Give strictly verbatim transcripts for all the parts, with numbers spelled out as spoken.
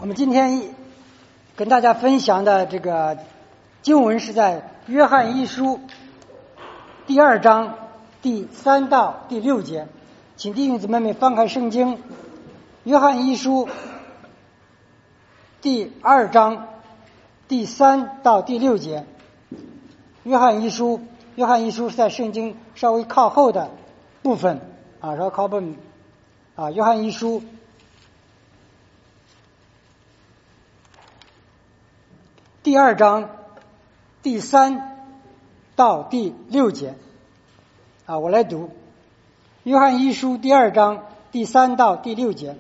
我们今天跟大家分享的这个经文是在约翰一书第二章第三到第六节，请弟兄姊妹们翻开圣经，约翰一书第二章第三到第六节。约翰一书，约翰一书是在圣经稍微靠后的部分啊，稍微靠后啊。约翰一书第二章第三到第六节啊，我来读约翰一书第二章第三到第六节。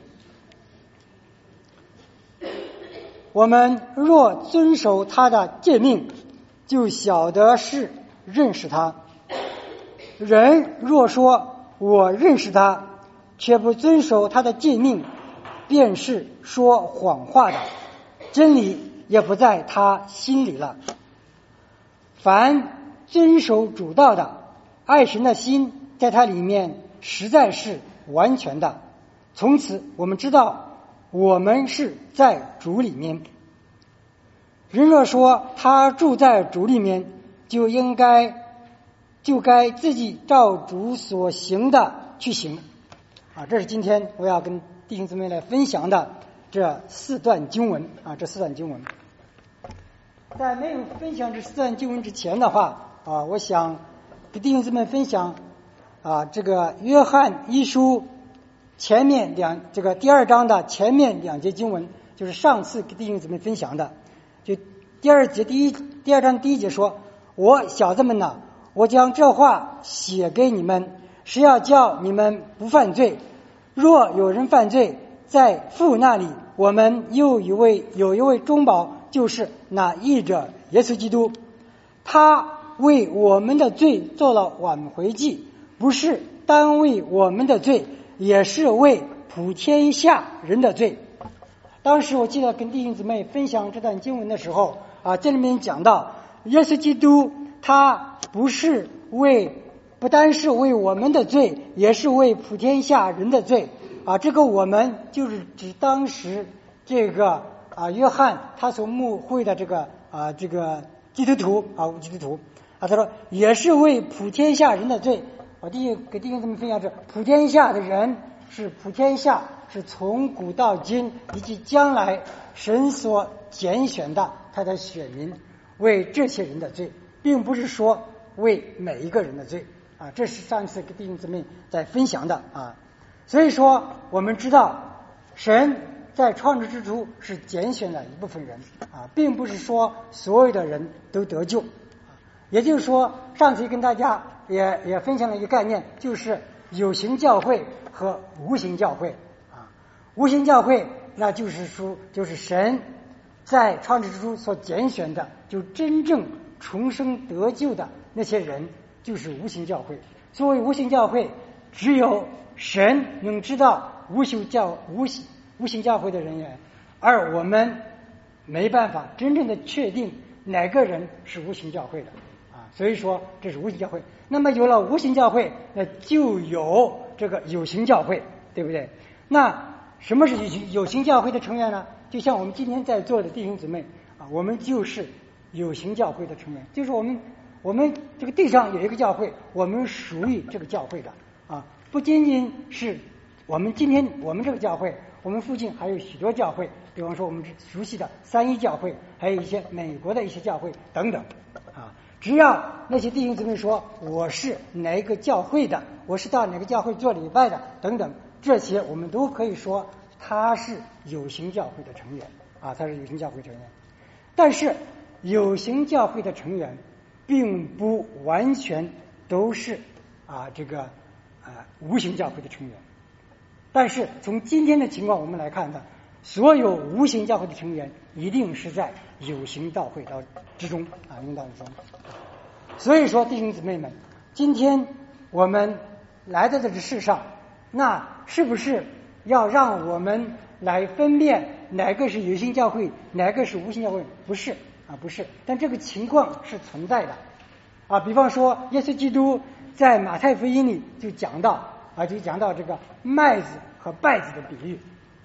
我们若遵守他的诫命，就晓得是认识他。人若说我认识他，却不遵守他的诫命，便是说谎话的，真理也不在他心里了。凡遵守主道的，爱神的心在他里面实在是完全的。从此我们知道我们是在主里面。人若说他住在主里面，就应该就该自己照主所行的去行啊。这是今天我要跟弟兄姊妹来分享的这四段经文啊，这四段经文。在没有分享这四段经文之前的话啊，我想给弟兄姊妹分享啊，这个约翰一书前面两这个第二章的前面两节经文，就是上次给弟兄姊妹分享的。就第二节第一第二章第一节说：“我小子们呐，我将这话写给你们，是要叫你们不犯罪。若有人犯罪，在父那里，我们又一位有一位中保，就是那义者耶稣基督。他为我们的罪做了挽回祭，不是单为我们的罪，也是为普天下人的罪。”当时我记得跟弟兄姊妹分享这段经文的时候啊，这里面讲到耶稣基督他不是为不单是为我们的罪，也是为普天下人的罪啊。这个我们就是指当时这个啊约翰他所牧会的这个啊这个基督徒啊基督徒啊，他说也是为普天下人的罪。我弟兄给弟兄姊妹分享是普天下的人是普天下，是从古到今以及将来神所拣选的他的选民，为这些人的罪，并不是说为每一个人的罪啊。这是上次给弟兄姊妹在分享的啊。所以说我们知道神在创制之初是拣选了一部分人啊，并不是说所有的人都得救。也就是说上次跟大家也也分享了一个概念，就是有形教会和无形教会啊。无形教会那就是说就是神在创制之初所拣选的，就真正重生得救的那些人，就是无形教会。作为无形教会，只有神能知道无形教无形无形教会的人员，而我们没办法真正的确定哪个人是无形教会的啊。所以说这是无形教会。那么有了无形教会，那就有这个有形教会，对不对？那什么是有形有形教会的成员呢？就像我们今天在座的弟兄姊妹啊，我们就是有形教会的成员，就是我们我们这个地上有一个教会，我们属于这个教会的啊。不仅仅是我们今天我们这个教会，我们附近还有许多教会，比方说我们熟悉的三一教会，还有一些美国的一些教会等等啊。只要那些弟兄姊妹说我是哪一个教会的，我是到哪个教会做礼拜的等等，这些我们都可以说他是有形教会的成员啊，他是有形教会成员。但是有形教会的成员并不完全都是啊这个啊无形教会的成员。但是从今天的情况我们来看呢，所有无形教会的成员一定是在有形教会当之中啊，应当中。所以说弟兄姊妹们，今天我们来到这个世上，那是不是要让我们来分辨哪个是有形教会，哪个是无形教会？不是啊，不是。但这个情况是存在的啊。比方说耶稣基督在马太福音里就讲到啊，就讲到这个麦子和稗子的比喻啊。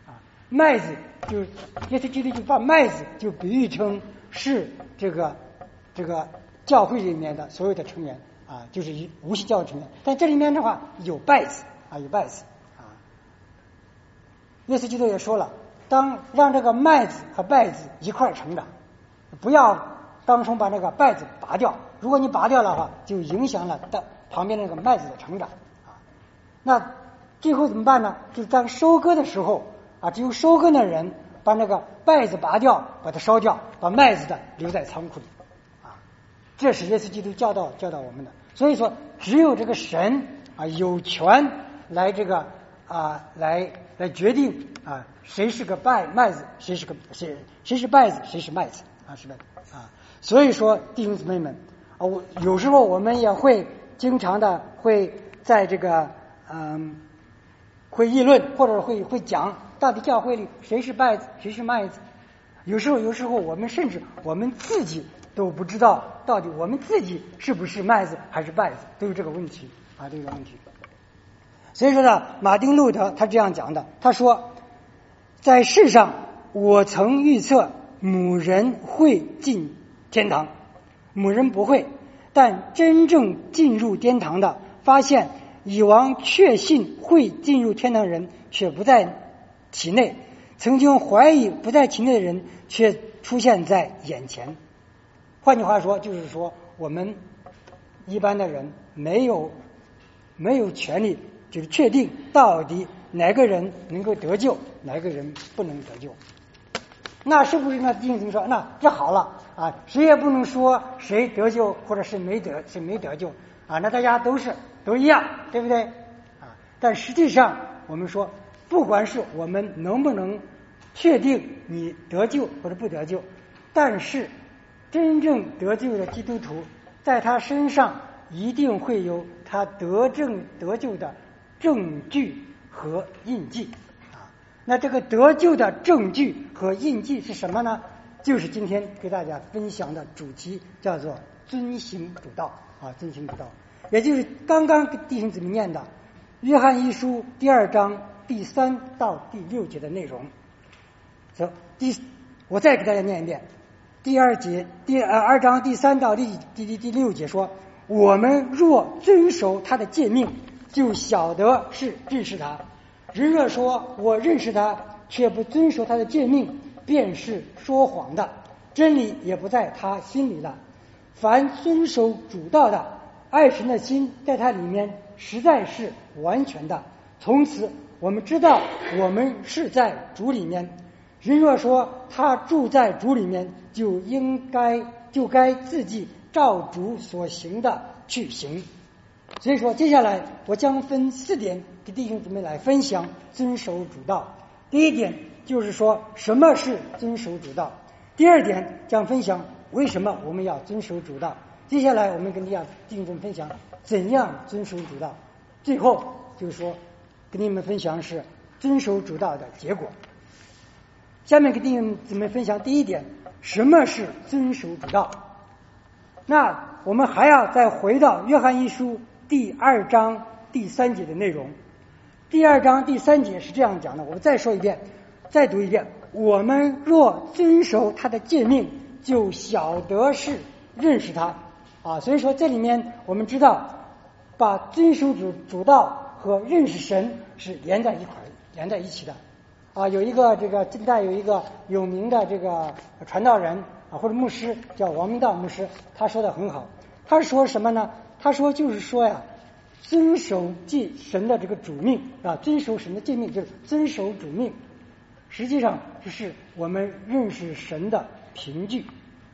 麦子就耶稣基督就把麦子就比喻成是这个这个教会里面的所有的成员啊，就是一无锡教会成员。但这里面的话有稗子啊，有稗子啊。耶稣基督也说了，当让这个麦子和稗子一块成长，不要当初把那个稗子拔掉。如果你拔掉的话，就影响了的旁边那个麦子的成长啊。那最后怎么办呢？就是当收割的时候啊，只有收割的人把那个稗子拔掉，把它烧掉，把麦子的留在仓库里啊。这是耶稣基督教导教导我们的。所以说，只有这个神啊有权来这个啊来来决定啊谁是个稗麦子，谁是个谁谁是稗子，谁是麦子啊，是吧？啊，所以说弟兄姊妹们啊，我有时候我们也会经常的会在这个嗯。会议论或者会会讲到底教会里谁是稗子谁是麦子，有时候有时候我们甚至我们自己都不知道到底我们自己是不是麦子还是稗子，都有这个问题啊，这个问题。所以说呢，马丁路德他这样讲的，他说在世上我曾预测母人会进天堂，母人不会，但真正进入天堂的发现以往确信会进入天堂人却不在其内，曾经怀疑不在其内的人却出现在眼前。换句话说，就是说我们一般的人没有没有权利就是确定到底哪个人能够得救，哪个人不能得救。那是不是呢？弟兄姊妹说，那这好了啊，谁也不能说谁得救或者是没得谁没得救啊，那大家都是都一样，对不对啊？但实际上我们说，不管是我们能不能确定你得救或者不得救，但是真正得救的基督徒在他身上一定会有他得证得救的证据和印记啊。那这个得救的证据和印记是什么呢？就是今天给大家分享的主题，叫做遵行主道啊，遵行主道。也就是刚刚跟弟兄姊妹念的约翰一书第二章第三到第六节的内容。走，第我再给大家念一遍，第二节第呃二章第三到第第第第六节说，我们若遵守他的诫命，就晓得是认识他。人若说我认识他，却不遵守他的诫命，便是说谎的，真理也不在他心里了。凡遵守主道的，爱神的心在他里面实在是完全的。从此我们知道我们是在主里面。人若说他住在主里面，就应该就该自己照主所行的去行。所以说接下来我将分四点给弟兄姊妹来分享遵守主道。第一点就是说什么是遵守主道，第二点将分享为什么我们要遵守主道，接下来我们跟大家弟兄姊妹分享怎样遵守主道，最后就是说跟你们分享是遵守主道的结果。下面给弟兄姊妹分享第一点，什么是遵守主道。那我们还要再回到约翰一书第二章第三节的内容。第二章第三节是这样讲的，我再说一遍，再读一遍，我们若遵守他的诫命，就晓得是认识他啊。所以说这里面我们知道把遵守主主道和认识神是连在一块连在一起的啊。有一个这个近代有一个有名的这个传道人啊或者牧师叫王明道牧师，他说的很好。他说什么呢？他说就是说呀，遵守诫神的这个主命啊，遵守神的诫命就是遵守主命，实际上这是我们认识神的凭据。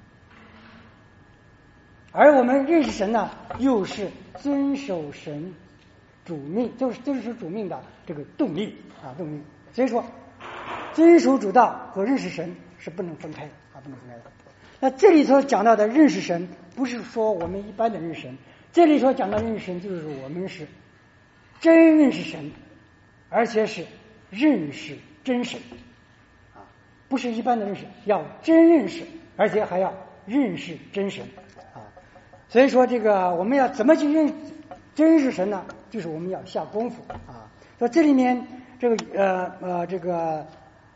而我们认识神呢，又是遵守神主命，就是遵守主命的这个动力啊，动力。所以说，遵守主道和认识神是不能分开啊，不能分开的。那这里所讲到的认识神，不是说我们一般的认识神，这里所讲的认识神，就是我们是真认识神，而且是认识真神啊，不是一般的认识，要真认识，而且还要认识真神啊。所以说这个我们要怎么去认真认识神呢？就是我们要下功夫啊。说这里面这个呃呃这个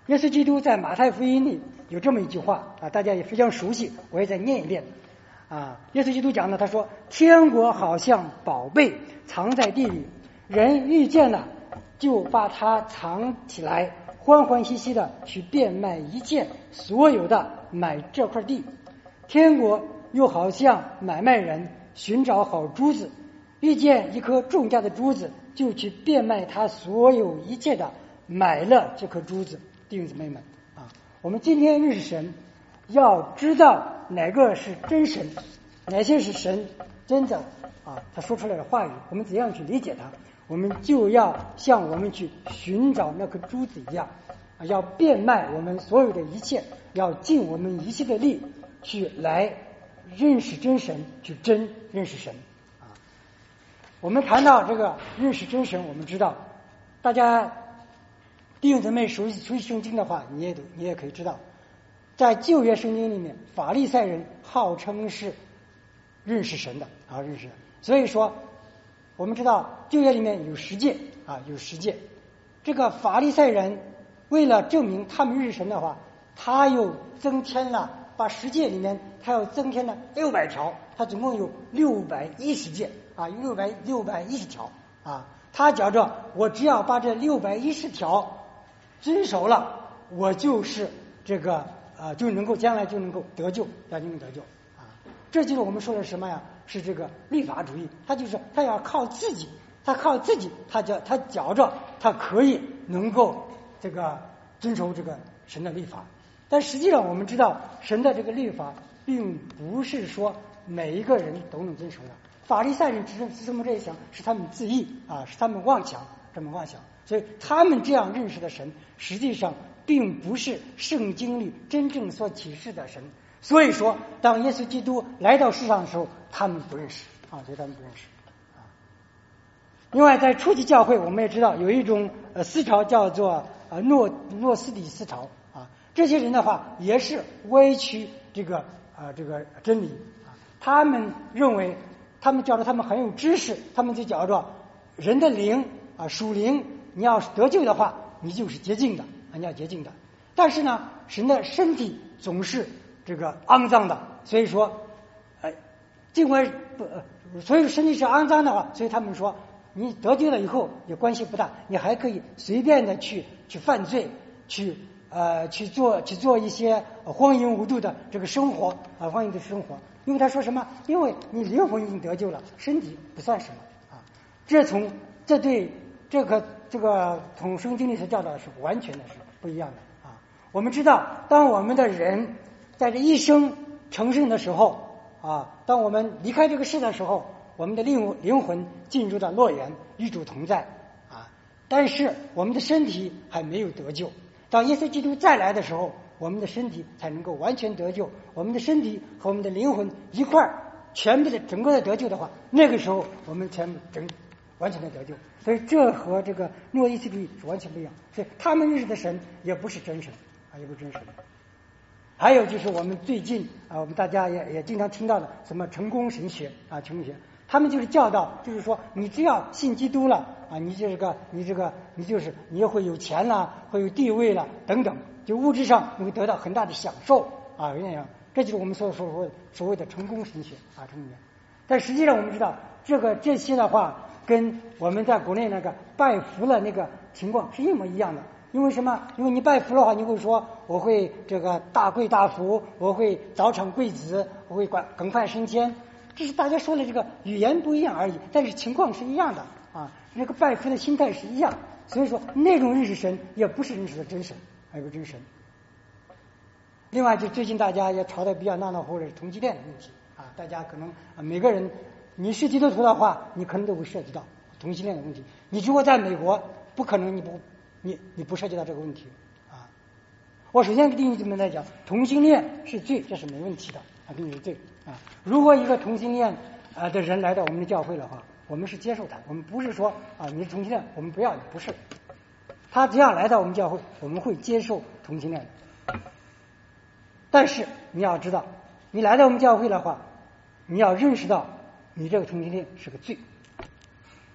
耶稣基督在马太福音里有这么一句话啊，大家也非常熟悉，我也再念一遍啊。耶稣基督讲的，他说：“天国好像宝贝藏在地里，人遇见了就把它藏起来，欢欢喜喜的去变卖一切所有的，买这块地。天国又好像买卖人寻找好珠子，遇见一颗重价的珠子，就去变卖他所有一切的，买了这颗珠子。”弟兄姊妹们啊，我们今天认识神，要知道哪个是真神，哪些是神真的啊他说出来的话语，我们怎样去理解它，我们就要像我们去寻找那颗珠子一样啊，要变卖我们所有的一切，要尽我们一切的力去来认识真神，去真认识神啊。我们谈到这个认识真神，我们知道大家弟兄姊妹熟悉熟悉圣经的话，你也你也可以知道，在旧约圣经里面，法利赛人号称是认识神的啊，认识。所以说，我们知道旧约里面有十诫啊，有十诫。这个法利赛人为了证明他们认识神的话，他又增添了，把十诫里面他又增添了六百条，他总共有六百一十诫啊，有六百六百一十条啊。他觉着我只要把这六百一十条遵守了，我就是这个呃就能够将来就能够得救，将就能得救啊。这就是我们说的什么呀？是这个律法主义，他就是他要靠自己，他靠自己，他觉他觉着他可以能够这个遵守这个神的律法。但实际上我们知道，神的这个律法并不是说每一个人都能遵守的。法利赛人只是这么这样想，是他们自义啊，是他们妄想，这么妄想。所以他们这样认识的神，实际上并不是圣经里真正所启示的神。所以说，当耶稣基督来到世上的时候，他们不认识啊，所以他们不认识啊。另外，在初期教会，我们也知道有一种呃思潮叫做呃诺诺斯底思潮啊。这些人的话也是歪曲这个啊、呃、这个真理啊。他们认为，他们觉得他们很有知识，他们就觉着人的灵啊属灵，你要是得救的话，你就是洁净的，你要洁净的。但是呢，神的身体总是这个肮脏的，所以说，呃，尽管不，呃、所以身体是肮脏的话，所以他们说，你得救了以后也关系不大，你还可以随便的去去犯罪，去呃去做去做一些荒淫无度的这个生活啊，荒淫的生活。因为他说什么？因为你灵魂已经得救了，身体不算什么啊。这从这对这个这个从圣经里所教导的是完全的是不一样的啊。我们知道，当我们的人在这一生成圣的时候啊，当我们离开这个世的时候，我们的灵灵魂进入到乐园，与主同在啊。但是我们的身体还没有得救。当耶稣基督再来的时候，我们的身体才能够完全得救。我们的身体和我们的灵魂一块儿全部的整个的得救的话，那个时候我们全部整完全的得救。所以这和这个诺伊斯主义是完全不一样。所以他们认识的神也不是真神啊，也不是真神。还有就是我们最近啊，我们大家也也经常听到的什么成功神学啊，成功学，他们就是教导，就是说你只要信基督了啊，你这个你这个你就是你也会有钱了，会有地位了等等，就物质上你会得到很大的享受啊，那样，这就是我们所所谓所谓的成功神学啊，成功学。但实际上我们知道，这个这些的话跟我们在国内那个拜福了那个情况是一模一样的。因为什么？因为你拜福的话，你会说我会这个大贵大福，我会早产贵子，我会快更快升迁。这是大家说的这个语言不一样而已，但是情况是一样的啊。那个拜福的心态是一样，所以说那种认识神也不是认识的真神，还有真神。另外，就最近大家也吵得比较闹闹乎的同性恋的问题啊，大家可能啊每个人你是基督徒的话，你可能都会涉及到同性恋的问题。你如果在美国，不可能你不。你你不涉及到这个问题啊！我首先跟弟兄们来讲，同性恋是罪，这是没问题的啊，肯定是罪啊。如果一个同性恋啊的人来到我们的教会的话，我们是接受他，我们不是说啊你是同性恋，我们不要你，不是。他只要来到我们教会，我们会接受同性恋的。但是你要知道，你来到我们教会的话，你要认识到你这个同性恋是个罪。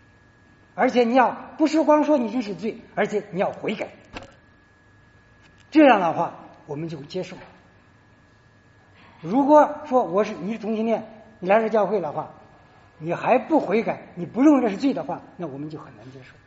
而且你要不是光说你认识罪，而且你要悔改。 这样的话我们就会接受。如果说我是你是同性恋，你来这教会的话，你还不悔改，你不认为这是罪的话，那我们就很难接受。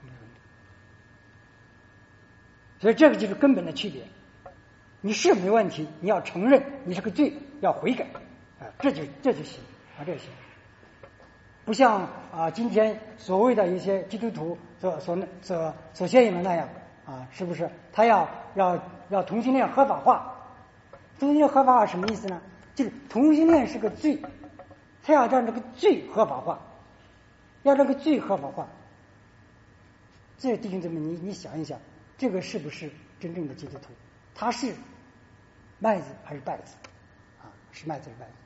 所以这个就是根本的区别。你是没问题，你要承认你是个罪，要悔改啊，这就这就行啊，这就行。不像啊今天所谓的一些基督徒所所所所宣扬的那样啊，是不是？他要要要同性恋合法化。同性恋合法化什么意思呢？就是同性恋是个罪，他要让这个罪合法化，要这个罪合法化。这弟兄姊妹，你你想一想，这个是不是真正的基督徒？他是麦子还是稗子？啊，是麦子还是稗子？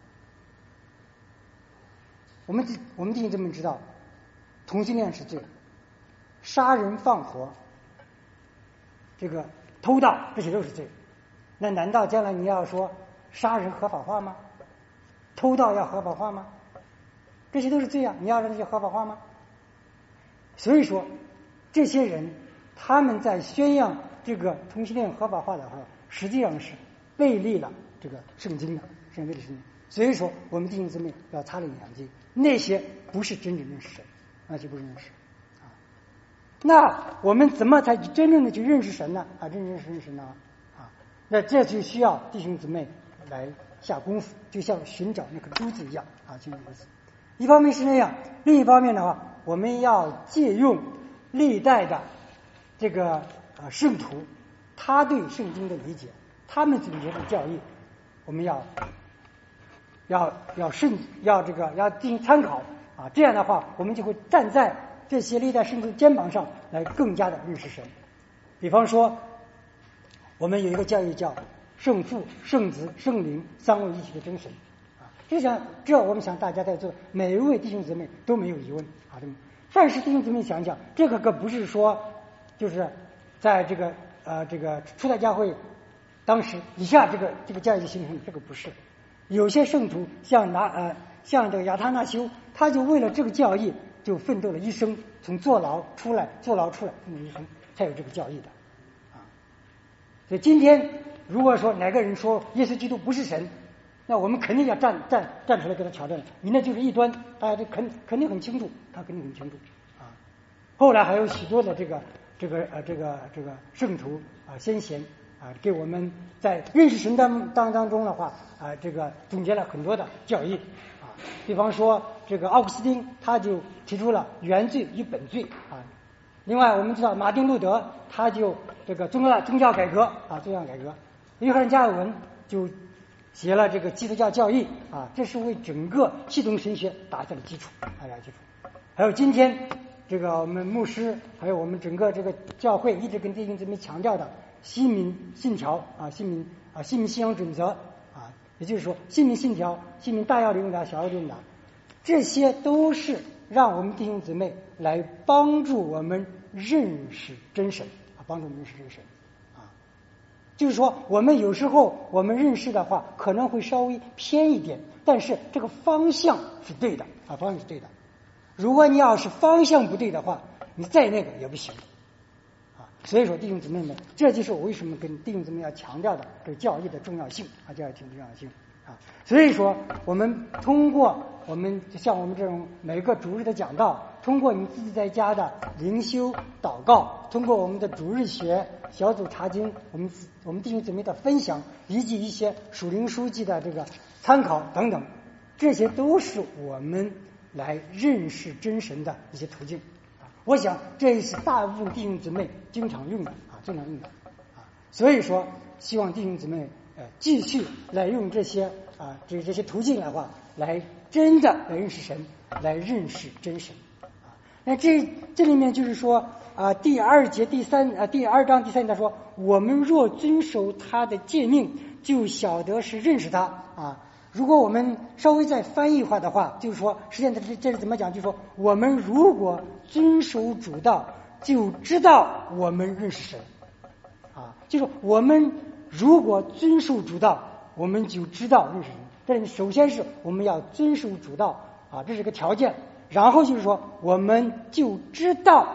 我们我们弟兄姊妹知道，同性恋是罪，杀人放火，这个偷盗，这些都是罪。那难道将来你要说杀人合法化吗？偷盗要合法化吗？这些都是罪啊！你要让这些合法化吗？所以说，这些人他们在宣扬这个同性恋合法化的话，实际上是背离了这个圣经的，是背离圣经。所以说，我们弟兄姊妹要擦亮眼睛，那些不是真正认识神，那就不是认识啊。那我们怎么才真正的去认识神呢？啊，真正认识认识呢？啊，那这就需要弟兄姊妹来下功夫，就像寻找那颗珠子一样啊，就如此。一方面是那样，另一方面的话，我们要借用历代的这个啊圣徒，他对圣经的理解，他们总结的教义，我们要要要慎要这个要进行参考啊，这样的话，我们就会站在这些历代圣徒肩膀上来更加的认识神。比方说，我们有一个教义叫圣父、圣子、圣灵三位一体的真神啊，这想这我们想大家在座每一位弟兄姊妹都没有疑问啊，对吗？但是弟兄姊妹想想，这个可不是说就是在这个呃这个初代教会当时以下这个这个教义形成，这个不是。有些圣徒像拿呃像这个亚他那修，他就为了这个教义就奋斗了一生，从坐牢出来，坐牢出来奋斗一生，才有这个教义的啊。所以今天如果说哪个人说耶稣基督不是神，那我们肯定要站站站出来给他挑战，你那就是异端，大家都肯肯定很清楚，他肯定很清楚啊。后来还有许多的这个这个呃这个这个圣徒啊先贤啊，给我们在认识神当当当中的话啊，这个总结了很多的教义啊。比方说这个奥古斯丁他就提出了原罪与本罪啊。另外我们知道马丁路德他就这个宗教宗教改革啊，宗教改革。约翰加尔文就写了这个基督教教义啊，这是为整个系统神学打下了基础，打下了基础。还有今天这个我们牧师，还有我们整个这个教会一直跟弟兄姊妹强调的新民信条啊，新民啊，新民信仰准则啊，也就是说新民信条、新民大要领导、小要领导，这些都是让我们弟兄姊妹来帮助我们认识真神啊，帮助我们认识真神。就是说我们有时候我们认识的话可能会稍微偏一点，但是这个方向是对的啊，方向是对的。如果你要是方向不对的话，你再那个也不行啊。所以说弟兄姊妹们，这就是我为什么跟弟兄姊妹要强调的这个教义的重要性啊，教义的重要性啊。所以说我们通过我们像我们这种每个主日的讲道，通过你自己在家的灵修祷告，通过我们的主日学小组查经，我们我们弟兄姊妹的分享，以及一些属灵书籍的这个参考等等，这些都是我们来认识真神的一些途径啊。我想这也是大部分弟兄姊妹经常用的啊，经常用的啊。所以说，希望弟兄姊妹呃继续来用这些啊这这些途径的话，来真的来认识神，来认识真神啊。那这这里面就是说啊，第二节第三啊第二章第三节他说，我们若遵守他的诫命，就晓得是认识他啊。如果我们稍微再翻译化的话，就是说，实际上这这是怎么讲？就是说，我们如果遵守主道，就知道我们认识神啊。就是我们如果遵守主道，我们就知道认识神。这里首先是我们要遵守主道啊，这是个条件。然后就是说，我们就知道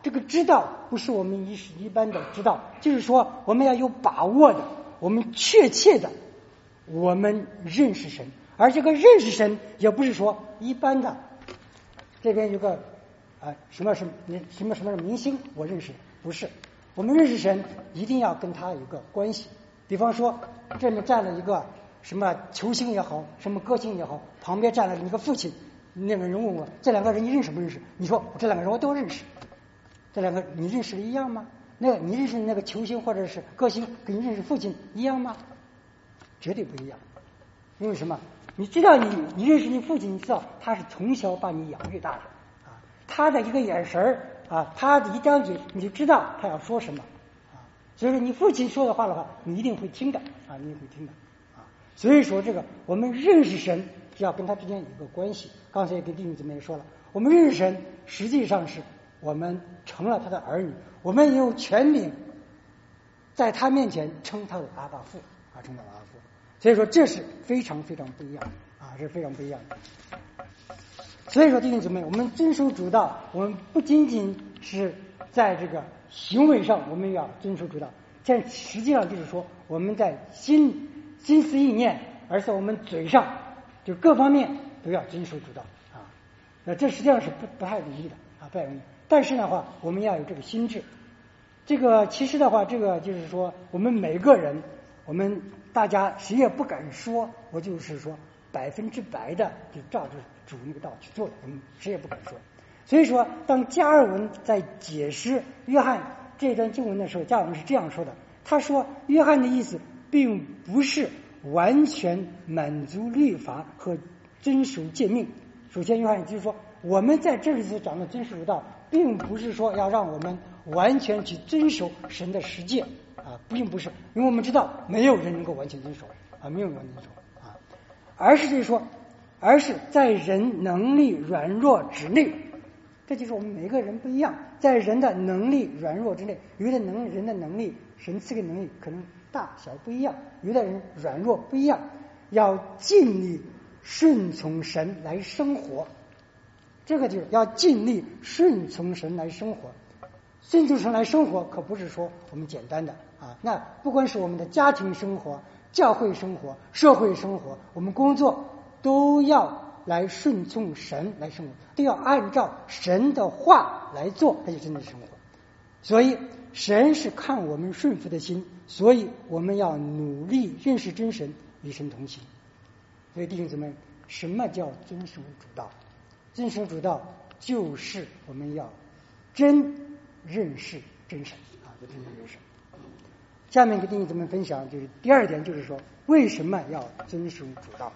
这个知道不是我们一一般的知道，就是说我们要有把握的，我们确切的我们认识神。而这个认识神也不是说一般的这边有个啊什么什么什么什么明星我认识，不是。我们认识神一定要跟他有个关系。比方说这里站了一个什么球星也好，什么歌星也好，旁边站了一个父亲，那个人问我这两个人你认识不认识？你说这两个人我都认识。这两个你认识的一样吗？那个你认识那个球星或者是歌星跟你认识父亲一样吗？绝对不一样。因为什么？你知道你你认识你父亲，你知道他是从小把你养育大的啊，他的一个眼神啊，他的一张嘴你就知道他要说什么啊。所以说你父亲说的话的话，你一定会听的啊，你一定会听的啊。所以说这个我们认识神要跟他之间有一个关系。刚才也跟弟兄姊妹也说了，我们认识神实际上是我们成了他的儿女，我们有权柄在他面前称他为阿爸父啊，称他为阿爸父。所以说这是非常非常不一样啊，是非常不一样的。所以说弟兄姊妹，我们遵守主道，我们不仅仅是在这个行为上我们要遵守主道，这实际上就是说我们在心心思意念，而且我们嘴上就各方面都要遵守主道啊。那这实际上是不不太容易的啊，不太容易。但是的话，我们要有这个心智。这个其实的话，这个就是说，我们每个人，我们大家谁也不敢说，我就是说百分之百的就照着主那个道去做的，我们谁也不敢说。所以说，当加尔文在解释约翰这段经文的时候，加尔文是这样说的：他说，约翰的意思并不是完全满足律法和遵守诫命。首先，约翰就是说，我们在这里所讲的遵守主道，并不是说要让我们完全去遵守神的十诫啊，并不是，因为我们知道没有人能够完全遵守啊，没有人完全遵守啊，而是就是说，而是在人能力软弱之内，这就是我们每个人不一样，在人的能力软弱之内，有的能人的能力，神赐给能力可能大小不一样，有的人软弱不一样，要尽力顺从神来生活。这个就是要尽力顺从神来生活。顺从神来生活可不是说我们简单的啊，那不管是我们的家庭生活、教会生活、社会生活，我们工作都要来顺从神来生活，都要按照神的话来做，这就真的生活。所以神是看我们顺服的心，所以我们要努力认识真神，与神同行。所以弟兄姊妹，什么叫遵守主道？遵守主道就是我们要真认识真神啊，真正认识。下面跟弟兄姊妹分享，就是第二点，就是说为什么要遵守主道。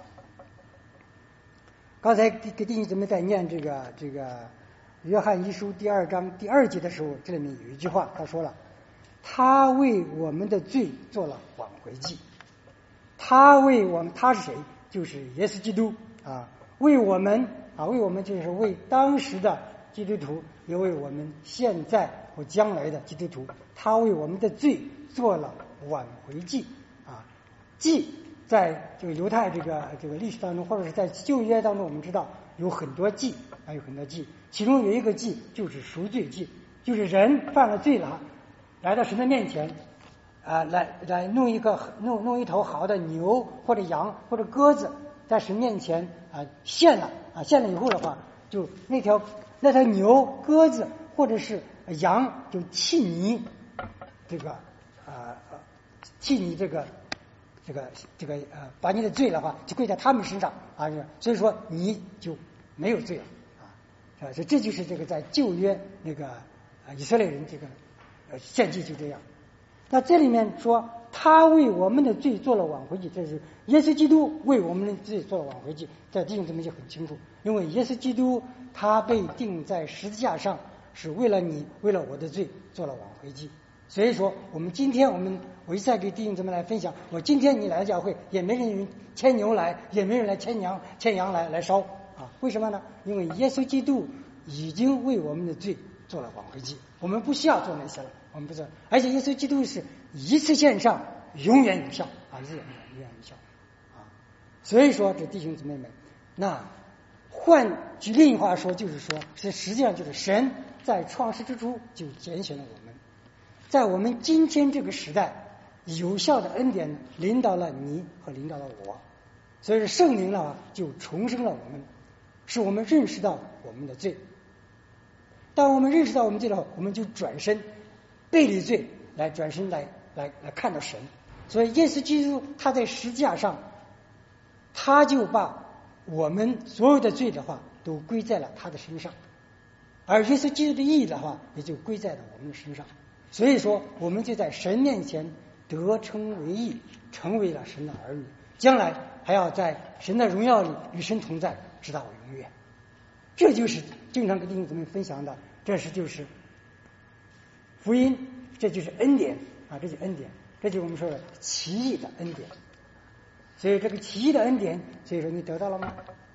刚才给弟兄姊妹在念这个这个约翰一书第二章第二节的时候，这里面有一句话，他说了，他为我们的罪做了挽回祭。他为我们，他是谁？就是耶稣基督啊，为我们啊，为我们就是为当时的基督徒，也为我们现在和将来的基督徒，他为我们的罪做了挽回祭啊。祭在这个犹太这个这个历史当中，或者是在旧约当中，我们知道有很多祭，还有很多祭，其中有一个祭就是赎罪祭，就是人犯了罪了，来到神的面前。啊，来来弄一个弄弄一头好的牛或者羊或者鸽子，在神面前啊献了啊献了以后的话，就那条那条牛鸽子或者是羊就弃你这个啊弃你这个这个这个呃把你的罪的话就归在他们身上啊，所以说你就没有罪了啊，所以这就是这个在旧约那个啊以色列人这个呃献祭就这样。那这里面说他为我们的罪做了挽回祭，这是耶稣基督为我们的罪做了挽回祭，在弟兄姊妹就很清楚，因为耶稣基督他被钉在十字架上是为了你为了我的罪做了挽回祭。所以说我们今天我们我一再给弟兄姊妹来分享，我今天你来教会也没人牵牛来，也没人来牵羊牵羊来来烧啊，为什么呢？因为耶稣基督已经为我们的罪做了挽回祭，我们不需要做那些了，我们不是，而且耶稣基督是一次献上，永远有效啊，永远永远有效啊。所以说，这弟兄姊妹们，那换举另一话说，就是说，是实际上就是神在创世之初就拣选了我们，在我们今天这个时代，有效的恩典领导了你和领导了我，所以圣灵呢就重生了我们，使我们认识到我们的罪。当我们认识到我们罪了，我们就转身背离罪，来转身来来来看到神。所以耶稣基督他在十字架上，他就把我们所有的罪的话都归在了他的身上，而耶稣基督的义的话也就归在了我们的身上。所以说我们就在神面前得称为义，成为了神的儿女，将来还要在神的荣耀里与神同在，直到永远。这就是经常跟弟兄姊妹分享的，这是就是福音，这就是恩典啊，这就是恩典，这就是我们说的奇异的恩典。所以这个奇异的恩典，所以说你得到了吗？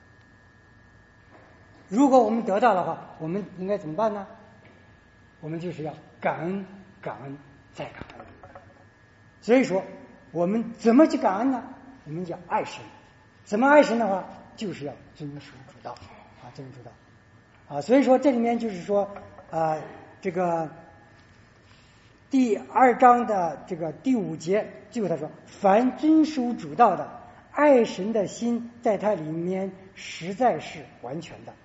如果我们得到的话，我们应该怎么办呢？我们就是要感恩，感恩再感恩。所以说我们怎么去感恩呢？我们要爱神。怎么爱神的话，就是要遵守主道啊，遵守主道啊。所以说这里面就是说啊，这个第二章的这个第五节，最后他说：“凡遵守主道的，爱神的心在他里面实在是完全的。”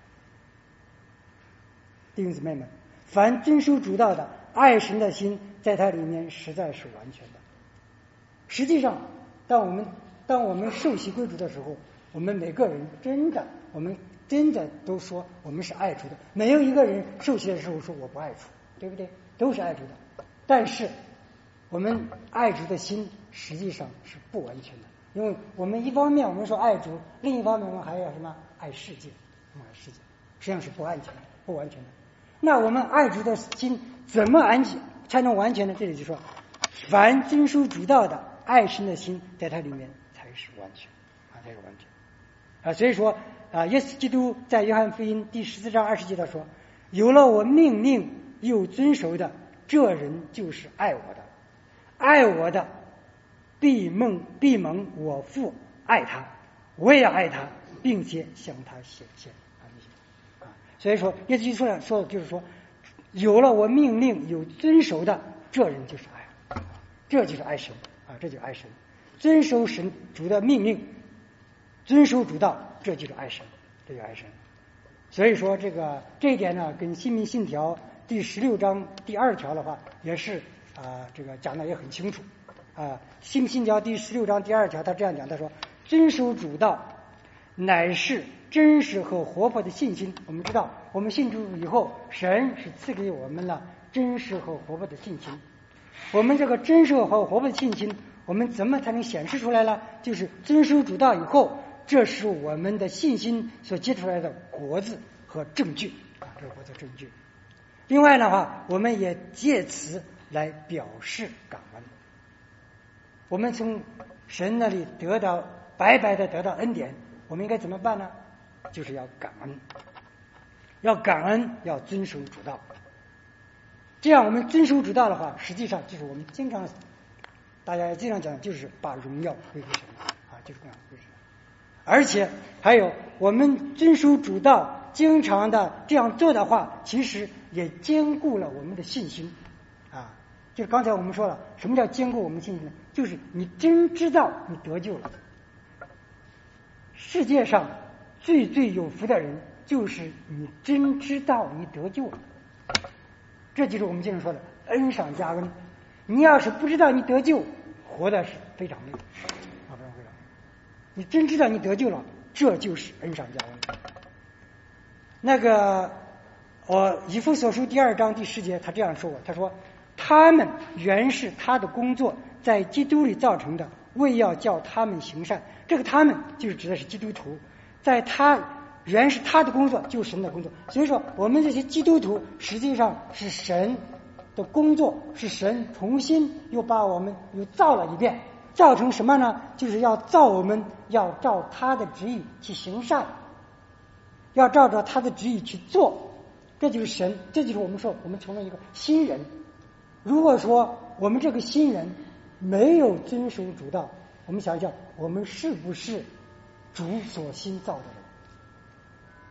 弟兄姊妹们，凡遵守主道的，爱神的心在他里面实在是完全的。实际上，当我们当我们受洗归主的时候，我们每个人真的，我们真的都说我们是爱主的，没有一个人受洗的时候说我不爱主，对不对？都是爱主的。但是我们爱主的心实际上是不完全的，因为我们一方面我们说爱主，另一方面我们还要什么？爱世界，爱世界，实际上是不安全的，不完全的。那我们爱主的心怎么安全才能完全呢？这里就说，凡遵守主道的，爱神的心在它里面才是完全啊，才是完全啊。所以说啊，耶稣基督在约翰福音第十四章二十节他说：“有了我命令又遵守的，这人就是爱我的，爱我的必蒙必蒙我父爱他，我也爱他，并且向他显现。”啊，所以说耶稣基督说的说的就是说，有了我命令有遵守的，这人就是爱，这就是爱神啊，这就是爱神，遵守神主的命令，遵守主道，这就是爱神，这就是爱神。所以说这个这一点呢，跟新民信条第十六章第二条的话，也是啊、呃，这个讲的也很清楚啊。新民信条第十六章第二条，他这样讲，他说：“遵守主道，乃是真实和活泼的信心。”我们知道，我们信主以后，神是赐给我们了真实和活泼的信心。我们这个真实和活泼的信心，我们怎么才能显示出来呢？就是遵守主道以后，这是我们的信心所结出来的果子和证据啊，这是果子证据。另外的话，我们也借此来表示感恩。我们从神那里得到白白的得到恩典，我们应该怎么办呢？就是要感恩，要感恩，要遵守主道。这样我们遵守主道的话，实际上就是我们经常大家经常讲，就是把荣耀归给神啊，就是这样归给神。而且还有，我们遵守主道，经常的这样做的话，其实也兼顾了我们的信心啊。就是刚才我们说了，什么叫兼顾我们信心呢？就是你真知道你得救了。世界上最最有福的人，就是你真知道你得救了。这就是我们经常说的恩上加恩。你要是不知道你得救，活的是非常累啊，非常非常。你真知道你得救了，这就是恩上加恩。那个我以弗所书第二章第十节，他这样说过，他说：“他们原是他的工作，在基督里造成的，为要叫他们行善。”这个他们就是指的是基督徒，在他原是他的工作，就是神的工作。所以说，我们这些基督徒实际上是神的工作，是神重新又把我们又造了一遍，造成什么呢？就是要造我们，要照他的旨意去行善，要照着他的旨意去做。这就是神，这就是我们说我们成了一个新人。如果说我们这个新人没有遵守主道，我们想想，我们是不是主所新造的人？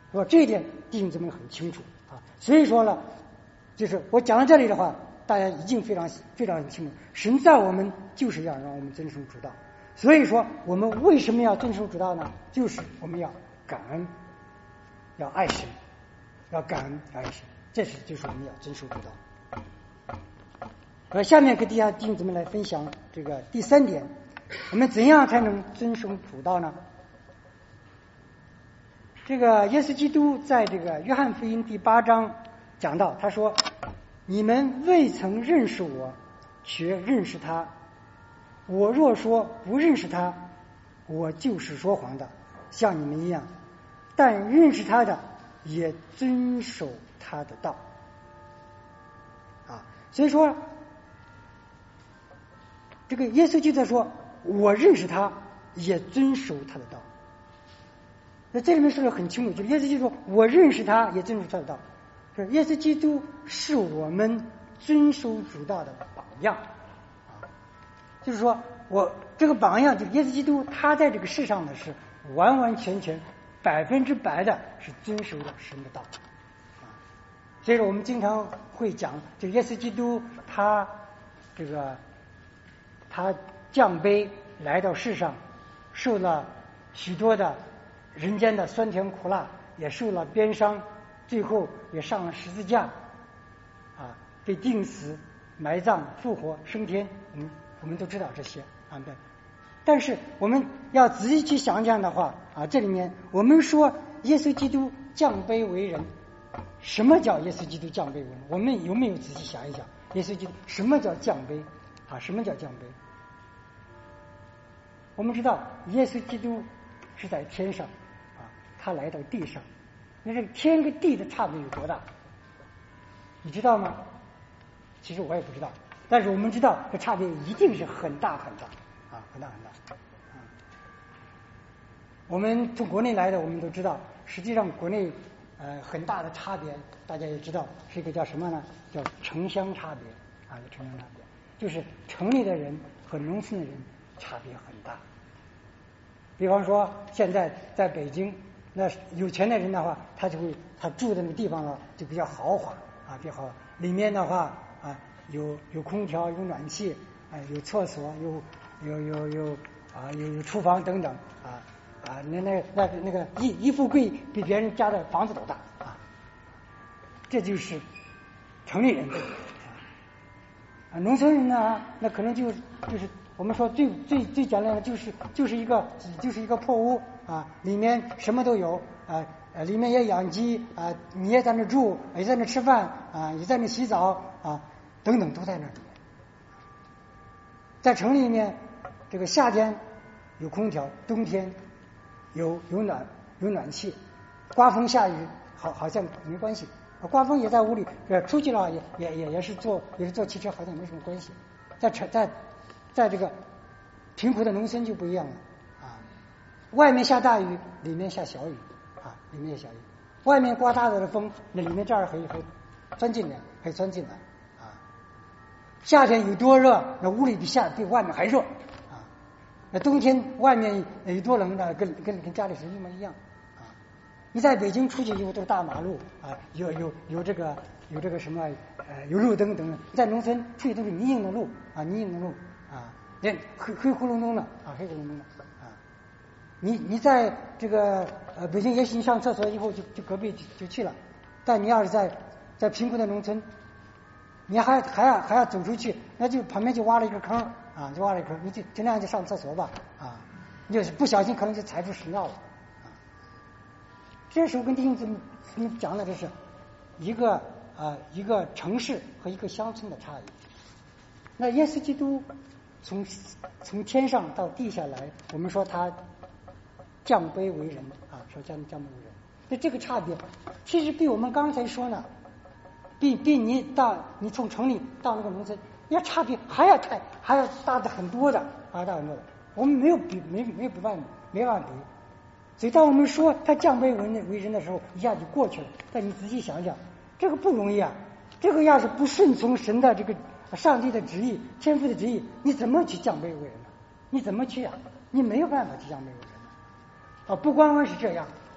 是吧？这一点弟兄姊妹很清楚啊。所以说呢，就是我讲到这里的话，大家已经非常非常清楚，神造我们就是要让我们遵守主道。所以说，我们为什么要遵守主道呢？就是我们要感恩，要爱神，要感恩爱神，这是就是我们要遵守主道。而下面给大家弟兄姊妹来分享这个第三点，我们怎样才能遵守主道呢？这个耶稣基督在这个约翰福音第八章讲到，他说：“你们未曾认识我，却认识他。我若说不认识他，我就是说谎的，像你们一样。但认识他的，也遵守他的道。”啊，所以说，这个耶稣基督说：“我认识他，也遵守他的道。”那这里面说的很清楚，就是耶稣基督说：“我认识他，也遵守他的道。”是耶稣基督是我们遵守主道的榜样。就是说我这个榜样，就是耶稣基督，他在这个世上呢是完完全全百分之百的是遵守了神的道。所以说我们经常会讲，这耶稣基督他这个他降卑来到世上，受了许多的人间的酸甜苦辣，也受了鞭伤，最后也上了十字架，啊，被钉死、埋葬、复活、升天。嗯。我们都知道这些啊，对。但是我们要仔细去想想的话啊，这里面我们说耶稣基督降卑为人，什么叫耶稣基督降卑为人？我们有没有仔细想一想？耶稣基督什么叫降卑啊？什么叫降卑？我们知道耶稣基督是在天上啊，他来到地上，那这个天跟地的差别有多大？你知道吗？其实我也不知道。但是我们知道，这差别一定是很大很大啊，很大很大。啊、我们从国内来的，我们都知道，实际上国内呃很大的差别，大家也知道，是一个叫什么呢？叫城乡差别啊，叫城乡差别，就是城里的人和农村的人差别很大。比方说，现在在北京，那有钱的人的话，他就会他住的那个地方呢就比较豪华啊，比较豪华，里面的话啊。有有空调，有暖气，啊、呃，有厕所，有有有有啊，有有厨房等等啊啊，那那那那个衣衣服柜比别人家的房子都大啊，这就是城里人啊。农村人呢，那可能就就是我们说最最最简单的就是就是一个就是一个破屋啊，里面什么都有啊，呃，里面也养鸡啊，你也在那住，也在那吃饭啊，也在那洗澡啊。等等都在那里面。在城里面，这个夏天有空调，冬天有有暖有暖气，刮风下雨好好像没关系，刮风也在屋里，出去了也也也也是坐也是坐汽车，好像没什么关系。在城在在这个贫苦的农村就不一样了啊，外面下大雨，里面下小雨啊，里面下小雨，外面刮大的风，那里面这儿可以可以钻进来，可以钻进来。夏天有多热，那屋里比夏比外面还热啊。那冬天外面有多冷呢，跟跟跟家里是一模一样啊。你在北京出去以后都是大马路啊，有有有这个有这个什么呃有路灯等等。在农村出去都是泥泞的路啊，泥泞的路啊，连黑黑咕隆咚的啊，黑咕隆咚的啊。你你在这个呃北京，也许你上厕所以后就就隔壁就就去了，但你要是在在贫苦的农村。你还还要还要走出去，那就旁边就挖了一个坑啊，就挖了一个坑，你就尽量就上厕所吧啊，你就是不小心可能就踩出屎尿了啊。这时候跟弟兄姊妹讲的这是一个啊一个城市和一个乡村的差异。那耶稣基督从从天上到地下来，我们说他降卑为人啊，说降降卑为人，那这个差别其实比我们刚才说呢。比比你到你从城里到那个农村，要差别还要太还要大的很多的，还要大很多的。我们没有比没没有办法没办法比。所以当我们说他降卑为为人的时候，一下就过去了。但你仔细想想，这个不容易啊！这个要是不顺从神的这个上帝的旨意、天父的旨意，你怎么去降卑为人呢？你怎么去啊？你没有办法去降卑为人啊！不光光是这样，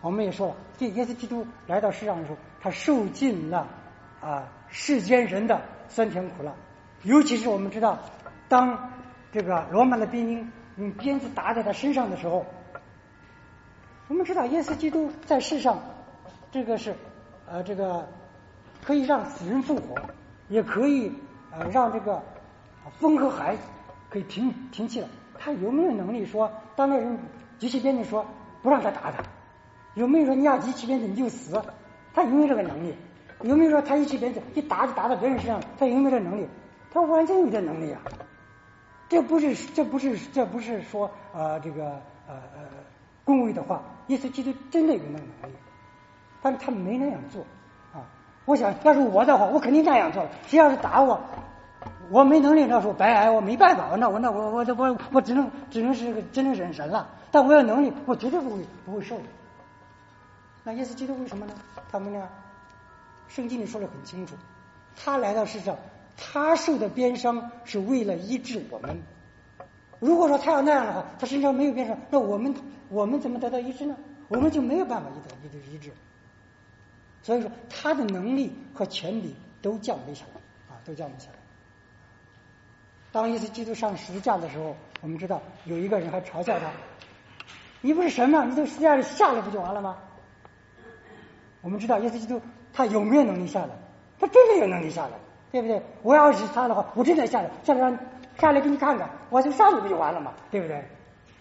我们也说了，这耶稣基督来到世上的时候，他受尽了啊世间人的酸甜苦辣。尤其是我们知道，当这个罗马的兵丁用鞭子打在他身上的时候，我们知道耶稣基督在世上，这个是呃这个可以让死人复活，也可以呃让这个风和海可以停停气了。他有没有能力说，当那人举起鞭子说不让他打他？有没有说你要举起鞭子你就死？他有没有这个能力？有没有说他一起鞭子一打就打到别人身上？他有没有这个能力？他完全有这能力啊！这不是这不是这不是说呃这个呃呃恭维的话，耶稣基督真的有那个能力，但是他没那样做啊。我想要是我的话，我肯定这样做。谁要是打我，我没能力，那时候白挨，我没办法，那我那我我我我只能只能是个只能忍神了。但我有能力，我绝对不会不会受的。那耶稣基督为什么呢？他们呢？圣经里说的很清楚，他来到世上，他受的鞭伤是为了医治我们。如果说他要那样的话，他身上没有鞭伤，那我们我们怎么得到医治呢？我们就没有办法得到医治。所以说，他的能力和权柄都降卑下来啊，都降卑下来。当耶稣基督上十字架的时候，我们知道有一个人还嘲笑他：“你不是神吗？你从十字架里下来不就完了吗？”我们知道耶稣基督他有没有能力下来？他真的有能力下来，对不对？我要是他的话，我真的下来，下来让下来给你看看，我就上去不就完了吗？对不对？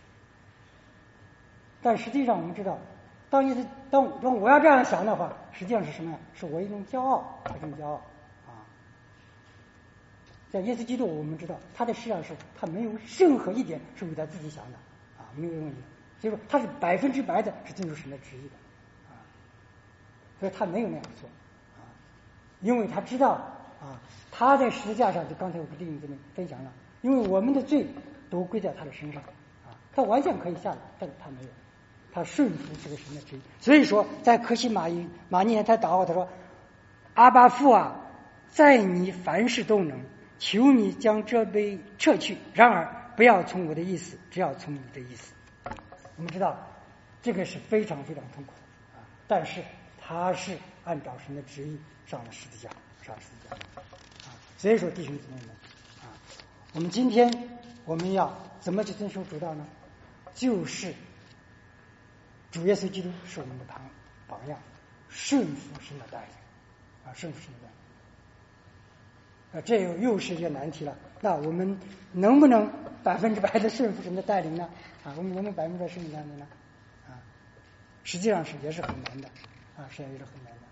但实际上我们知道，当耶稣当当我要这样想的话，实际上是什么呀？是我一种骄傲，一种骄傲啊。在耶稣基督，我们知道他在世上是他没有任何一点是为他自己想的啊，没有任何一点，所以说他是百分之百的是遵守神的旨意的。所以他没有那样做啊，因为他知道啊，他在十字架上，就刚才我跟弟兄姊妹分享了，因为我们的罪都归在他的身上啊，他完全可以下来，但是他没有，他顺服这个神的旨意。所以说，在可西马伊马尼园他祷告，他说：“阿爸父啊，在你凡事都能，求你将这杯撤去，然而不要从我的意思，只要从你的意思。”我们知道这个是非常非常痛苦的啊，但是他是按照神的旨意上了十字架，上了十字架啊。所以说，弟兄姊妹们啊，我们今天我们要怎么去遵守主道呢？就是主耶稣基督是我们的榜榜样，顺服神的带领啊，顺服神的带领啊，这又又是一个难题了。那我们能不能百分之百的顺服神的带领呢？啊，我们能不能百分之百顺服带领呢？啊，实际上是也是很难的。啊，实际上也是很难的。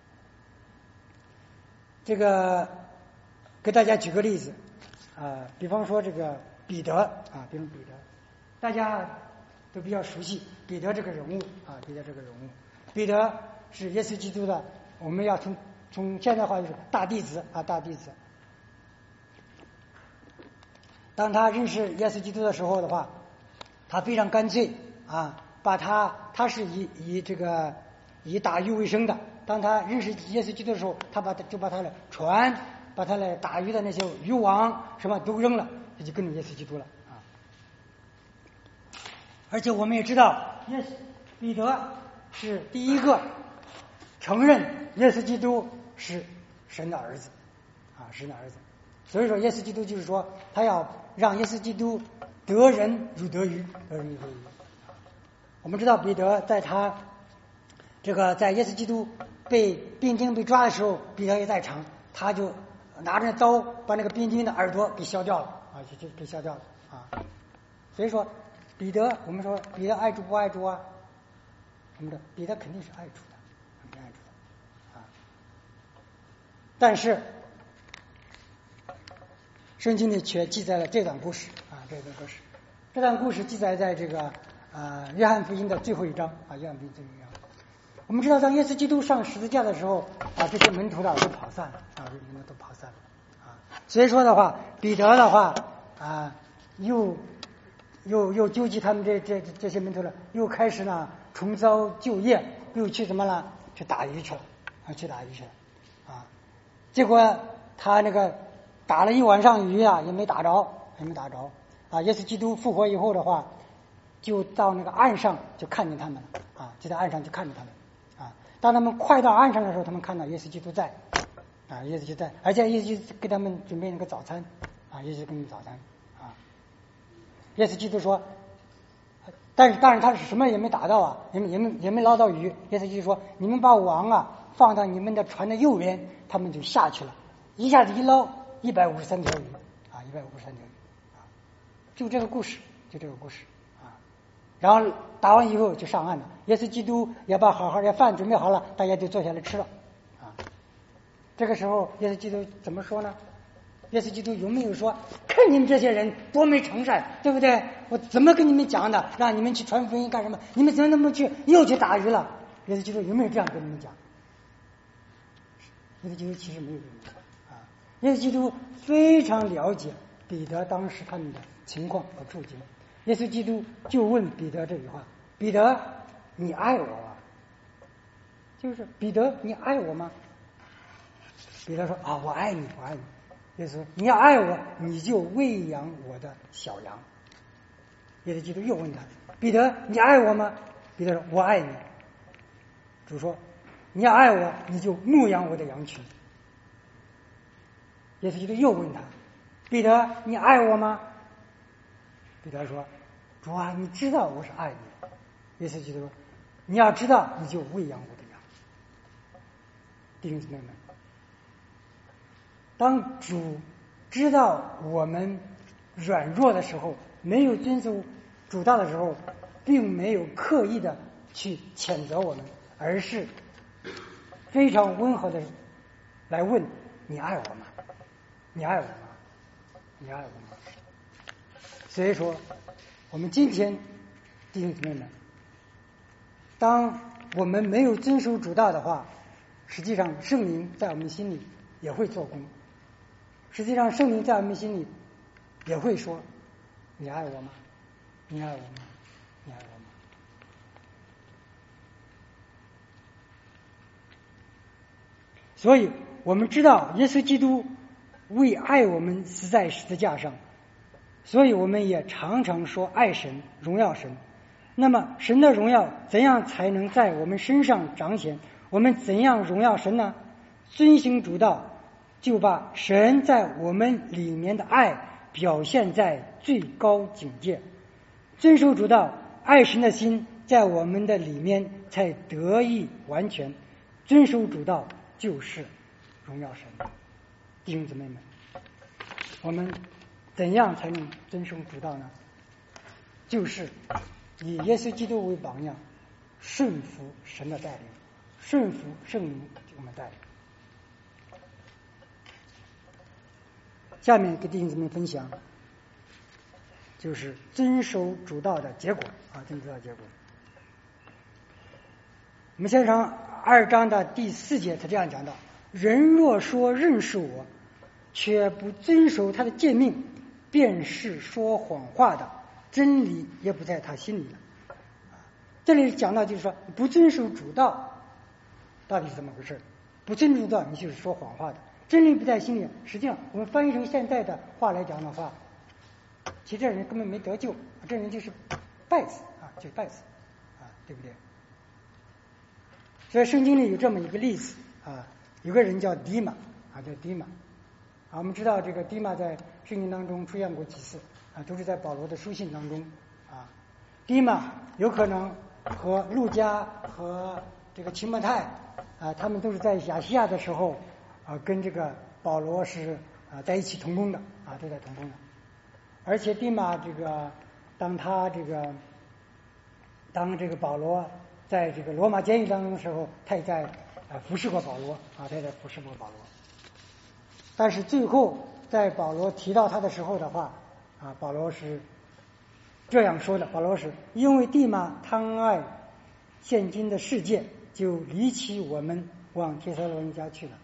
这个给大家举个例子啊，比方说这个彼得啊，比如彼得，大家都比较熟悉彼得这个人物啊，彼得这个人物，彼得是耶稣基督的，我们要从从现代话就是大弟子啊，大弟子。当他认识耶稣基督的时候的话，他非常干脆啊，把他他是以以这个。以打鱼为生的。当他认识耶稣基督的时候，他把就把他的船、把他的打鱼的那些渔网什么都扔了，他就跟着耶稣基督了啊。而且我们也知道，耶稣彼得是第一个承认耶稣基督是神的儿子啊，神的儿子。所以说，耶稣基督就是说，他要让耶稣基督得人如得鱼，得人如得鱼。我们知道彼得在他。这个在耶稣基督被兵丁被抓的时候，彼得也在场，他就拿着刀把那个兵丁的耳朵给削掉了啊，就就给削掉了啊。所以说，彼得，我们说彼得爱主不爱主啊？我们说彼得肯定是爱主的，肯定爱主的啊。但是圣经里却记载了这段故事啊，这段故事，这段故事记载在这个啊约翰福音的最后一章啊，约翰福音最后一章。我们知道，当耶稣基督上十字架的时候啊，这些门徒呢都跑散了啊，这些门徒都跑散了啊。所以说的话，彼得的话啊，又又又纠集他们这这这些门徒了，又开始呢重操旧业，又去怎么了？去打鱼去了啊，去打鱼去了啊。结果他那个打了一晚上鱼啊，也没打着，也没打着啊。耶稣基督复活以后的话，就到那个岸上就看见他们了啊，就在岸上就看着他们。 当他们快到岸上的时候，他们看到耶稣基督在，啊，耶稣基督在，而且耶稣基督给他们准备那个早餐，啊，耶稣给他们早餐，啊，耶稣基督说，但是当然他是什么也没打到啊，也没也没也没捞到鱼。耶稣基督说，你们把网啊放到你们的船的右边，他们就下去了，一下子一捞一百五十三条鱼，啊，一百五十三条鱼，啊，就这个故事，就这个故事。然后打完以后就上岸了，耶稣基督也把好好的饭准备好了，大家就坐下来吃了，啊，这个时候耶稣基督怎么说呢？耶稣基督有没有说，看你们这些人多没诚实，对不对？我怎么跟你们讲的，让你们去传福音干什么？你们怎么那么去又去打鱼了？耶稣基督有没有这样跟你们讲？耶稣基督其实没有跟你们讲啊，耶稣基督非常了解彼得当时他们的情况和处境。耶稣基督就问彼得这句话：“彼得，你爱我吗？”就是彼得，你爱我吗？彼得说：“啊，我爱你，我爱你。”耶稣说：“你要爱我，你就喂养我的小羊。”耶稣基督又问他：“彼得，你爱我吗？”彼得说：“我爱你。”主说：“你要爱我，你就牧养我的羊群。”耶稣基督又问他：“彼得，你爱我吗？”彼得说：“主啊，你知道我是爱你的。”耶稣基督说：“你要知道，你就喂养我的羊。”弟兄姊妹们，当主知道我们软弱的时候，没有遵守主道的时候，并没有刻意的去谴责我们，而是非常温和的来问：“你爱我吗？你爱我吗？你爱我吗？”所以说，我们今天弟兄姊妹们，当我们没有遵守主道的话，实际上圣灵在我们心里也会做工。实际上圣灵在我们心里也会说：“你爱我吗？你爱我吗？你爱我吗？”所以我们知道耶稣基督为爱我们死在十字架上，所以我们也常常说爱神，荣耀神。那么神的荣耀怎样才能在我们身上彰显？我们怎样荣耀神呢？遵行主道，就把神在我们里面的爱表现在最高境界。遵守主道，爱神的心在我们的里面才得以完全。遵守主道就是荣耀神。弟兄姊妹们，我们怎样才能遵守主道呢？就是以耶稣基督为榜样，顺服神的带领，顺服圣灵给我们带领。下面给弟兄姊妹分享，就是遵守主道的结果啊，遵守主道的结果。我们先从二章的第四节，他这样讲到：人若说认识我，却不遵守他的诫命，便是说谎话的，真理也不在他心里了。这里讲到就是说，不遵守主道到底是怎么回事？不遵守主道，你就是说谎话的，真理不在心里。实际上我们翻译成现在的话来讲的话，其实这人根本没得救，这人就是败死啊，就是败死啊，对不对？所以圣经里有这么一个例子啊，有个人叫迪马啊，叫迪马啊。我们知道这个迪马在圣经当中出现过几次啊，都是在保罗的书信当中啊。迪马有可能和路加和这个提摩太啊，他们都是在亚细亚的时候啊，跟这个保罗是啊在一起同工的啊，都在同工的。而且迪马这个当他这个当这个保罗在这个罗马监狱当中的时候，他也在啊服侍过保罗啊，他也在服侍过保罗。但是最后在保罗提到他的时候的话啊，保罗是这样说的：保罗是因为地马贪爱现今的世界，就离弃我们往帖撒罗尼迦去了。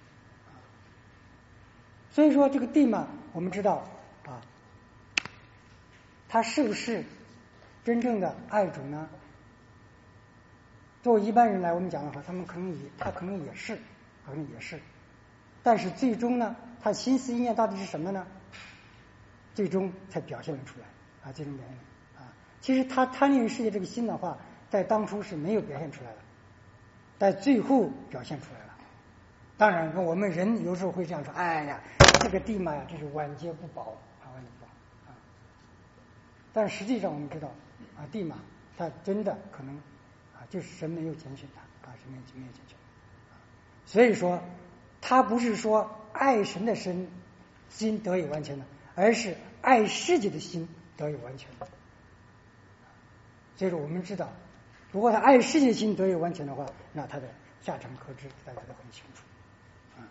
所以说这个地马我们知道啊，他是不是真正的爱主呢？作为一般人来我们讲的话，他们可能也他可能也是可能也是但是最终呢，他心思意念到底是什么呢？最终才表现了出来啊，最终表现了啊。其实他贪恋于世界这个心的话，在当初是没有表现出来的， 在最后表现出来了。当然，我们人有时候会这样说：“哎呀，这个地嘛呀，真是晚节不保啊，晚节不保啊。”但实际上我们知道啊，地嘛，它真的可能啊，就是神没有拣选他啊，神没有没有拣选。所以说，他不是说爱神的神心得以完全的，而是爱世界的心得以完全的。所以说，我们知道，如果他爱世界心得以完全的话，那他的下场可知，大家都很清楚。啊，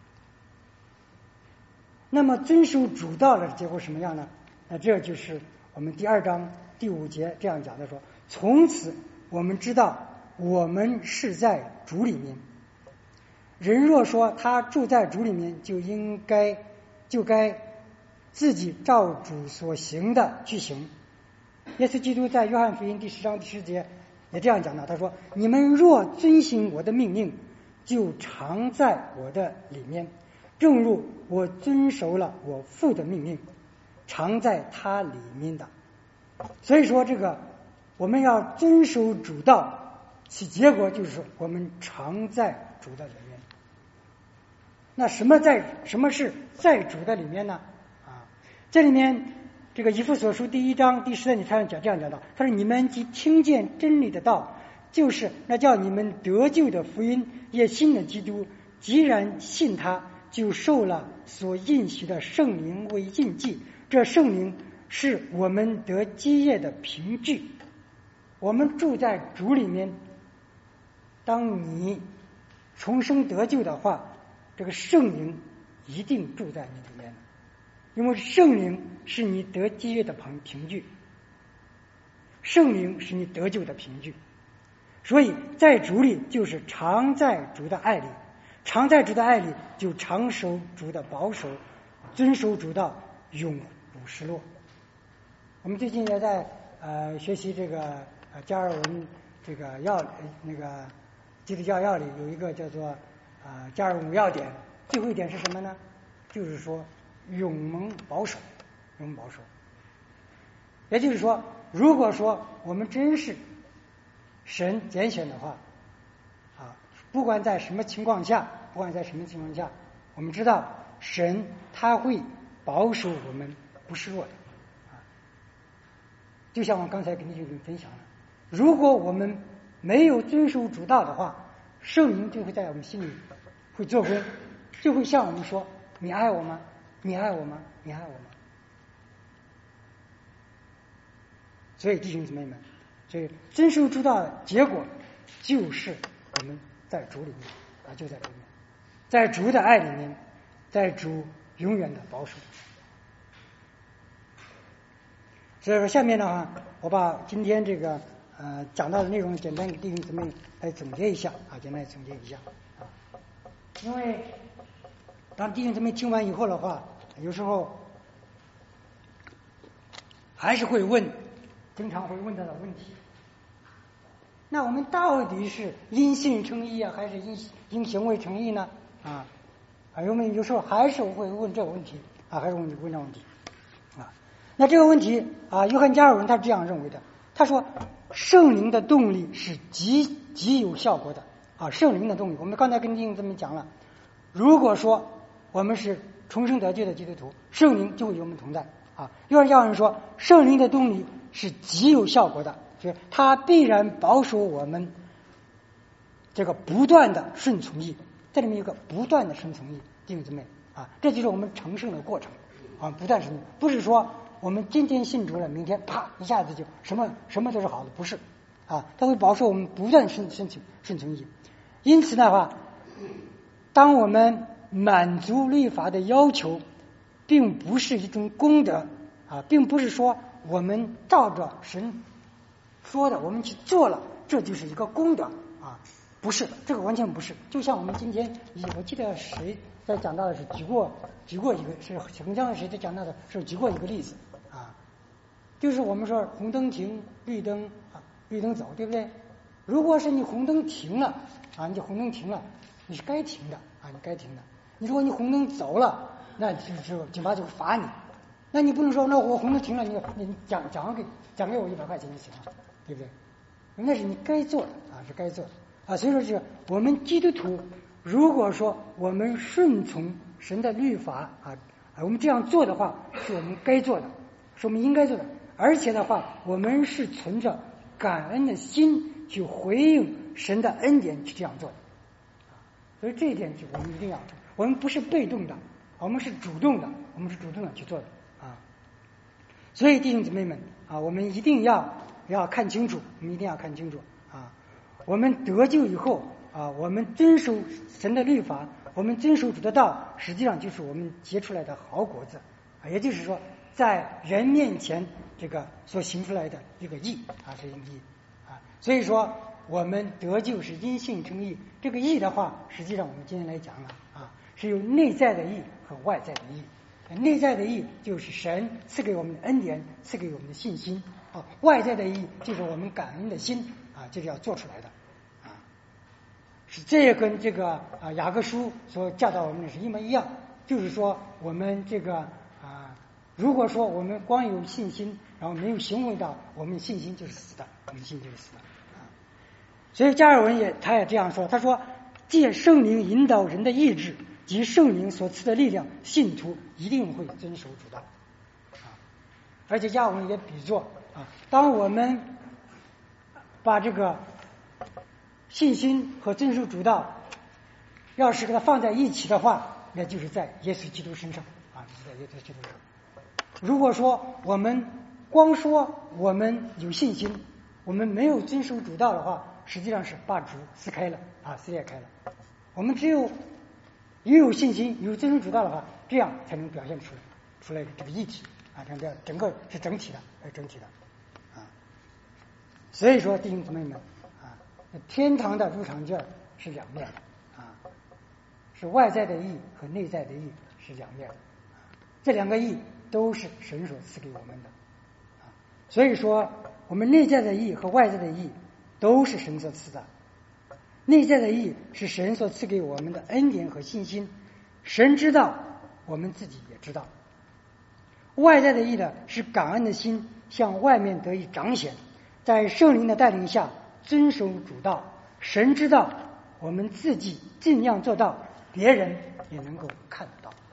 那么遵守主道的结果什么样呢？那这就是我们第二章第五节这样讲的说：从此我们知道我们是在主里面。人若说他住在主里面，就应该就该自己照主所行的去行。耶稣基督在约翰福音第十章第十节也这样讲的，他说：你们若遵行我的命令，就常在我的里面，正如我遵守了我父的命令，常在他里面的。所以说这个我们要遵守主道，其结果就是说我们常在主的里面。那什么在什么是在主的里面呢？啊，这里面这个以弗所书第一章第十三节他讲这样讲到，他说：你们既听见真理的道，就是那叫你们得救的福音，也信了基督，既然信他，就受了所应许的圣灵为印记。这圣灵是我们得基业的凭据。我们住在主里面，当你重生得救的话，这个圣灵一定住在你里面，因为圣灵是你得基业的凭据，圣灵是你得救的凭据。所以在主里就是常在主的爱里，常在主的爱里就常守主的保守，遵守主道，永不失落。我们最近也在呃学习这个呃加尔文这个要那个基督教要里有一个叫做啊、呃、加尔文五要点，最后一点是什么呢？就是说永蒙保守，永蒙保守。也就是说，如果说我们真是神拣选的话，啊，不管在什么情况下，不管在什么情况下，我们知道神他会保守我们不失落的。啊，就像我刚才跟弟兄们分享的，如果我们没有遵守主道的话，圣灵就会在我们心里会做工，就会向我们说：你爱我吗？你爱我吗？你爱我吗？所以弟兄姊妹们，所以遵守主道的结果就是我们在主里面啊，就在主里面，在主的爱里面，在主永远的保守。所以说下面的话，我把今天这个呃讲到的内容简单给弟兄姊妹来总结一下啊，简单总结一下啊。因为当弟兄姊妹听完以后的话，有时候还是会问，经常会问到的问题。那我们到底是因信称义啊，还是因因行为称义呢？啊，啊，我们有时候还是会问这个问题啊，还是问问这个问题啊。那这个问题啊，约翰加尔文他这样认为的，他说圣灵的动力是极极有效果的啊，圣灵的动力，我们刚才跟弟兄姊妹讲了，如果说我们是重生得救的基督徒，圣灵就会与我们同在啊。约翰加尔文说，圣灵的动力是极有效果的，就是它必然保守我们这个不断的顺从义。这里面有个不断的顺从义，弟兄姊妹啊，这就是我们成圣的过程啊，不断顺从，不是说我们今天信主了，明天啪一下子就什么什么都是好的，不是啊，它会保守我们不断顺顺从顺从义。因此的话，当我们满足律法的要求，并不是一种功德啊，并不是说我们照着神说的我们去做了，这就是一个功德啊，不是，这个完全不是。就像我们今天，我记得谁在讲到的是举过举过一个是很像谁在讲到的是举过一个例子啊，就是我们说红灯停，绿灯啊，绿灯走，对不对？如果是你红灯停了啊，你就红灯停了，你是该停的啊，你该停的。你如果你红灯走了，那就是警察就会罚你。那你不能说，那我红灯停了，你你奖奖给奖给我一百块钱就行了，对不对？那是你该做的啊，是该做的啊。所以说是我们基督徒，如果说我们顺从神的律法啊，我们这样做的话，是我们该做的，是我们应该做的。而且的话，我们是存着感恩的心去回应神的恩典去这样做的。所以这一点就我们一定要，我们不是被动的，我们是主动的，我们是主动的去做的啊。所以弟兄姊妹们啊，我们一定要要看清楚，我们一定要看清楚啊。我们得救以后啊，我们遵守神的律法，我们遵守主的道，实际上就是我们结出来的好果子啊。也就是说，在人面前这个所行出来的一个义啊，是一个义啊。所以说，我们得救是因信称义。这个义的话，实际上我们今天来讲了啊，是有内在的义和外在的义。内在的义就是神赐给我们的恩典，赐给我们的信心啊。外在的义就是我们感恩的心啊，这是要做出来的啊。是这也跟这个啊雅各书所教导我们的是一模一样，就是说我们这个啊，如果说我们光有信心，然后没有行为的，我们信心就是死的，我们信心就是死的啊。所以加尔文也他也这样说，他说借圣灵引导人的意志及圣灵所赐的力量，信徒一定会遵守主道啊。而且加尔文也比作啊，当我们把这个信心和遵守主道要是给它放在一起的话，那就是在耶稣基督身上啊，就是在耶稣基督上。如果说我们光说我们有信心，我们没有遵守主道的话，实际上是把主撕开了啊，撕裂开了。我们只有也有信心，有遵守主道的话，这样才能表现出来出来这个一体啊，这样整个是整体的，是整体的啊。所以说弟兄姊妹们啊，天堂的入场券是两面的啊，是外在的义和内在的义是两面的，这两个义都是神所赐给我们的啊。所以说我们内在的义和外在的义都是神所赐的。内在的义是神所赐给我们的恩典和信心，神知道，我们自己也知道。外在的义呢，是感恩的心向外面得以彰显，在圣灵的带领下遵守主道，神知道，我们自己尽量做到，别人也能够看得到。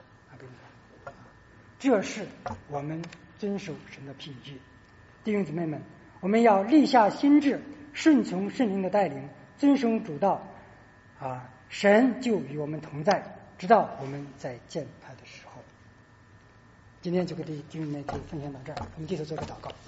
这是我们遵守神的凭据。弟兄姊妹们，我们要立下心志，顺从圣灵的带领，遵守主道啊，神就与我们同在，直到我们再见他的时候。今天就给弟兄们就分享到这儿，我们低头做个祷告。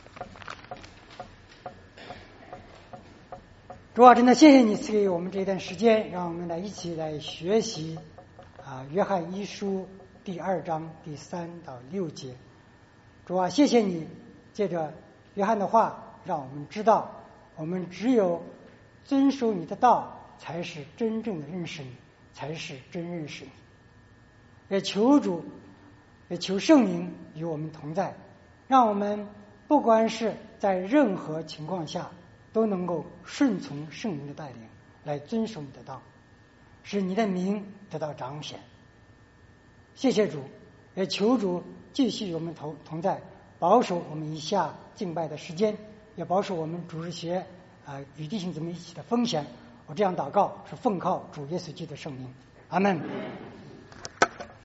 主啊，真的谢谢你赐给我们这一段时间，让我们来一起来学习啊约翰一书第二章第三到六节。主啊，谢谢你借着约翰的话，让我们知道，我们只有遵守你的道，才是真正的认识你，才是真认识你。也求主，也求圣灵与我们同在，让我们不管是在任何情况下，都能够顺从圣灵的带领，来遵守你的道，使你的名得到彰显。谢谢主，也求主继续与我们同同在，保守我们以下敬拜的时间，也保守我们主日学啊、呃、与弟兄姊妹一起的风险。我这样祷告是奉靠主耶稣基督的圣名，阿门。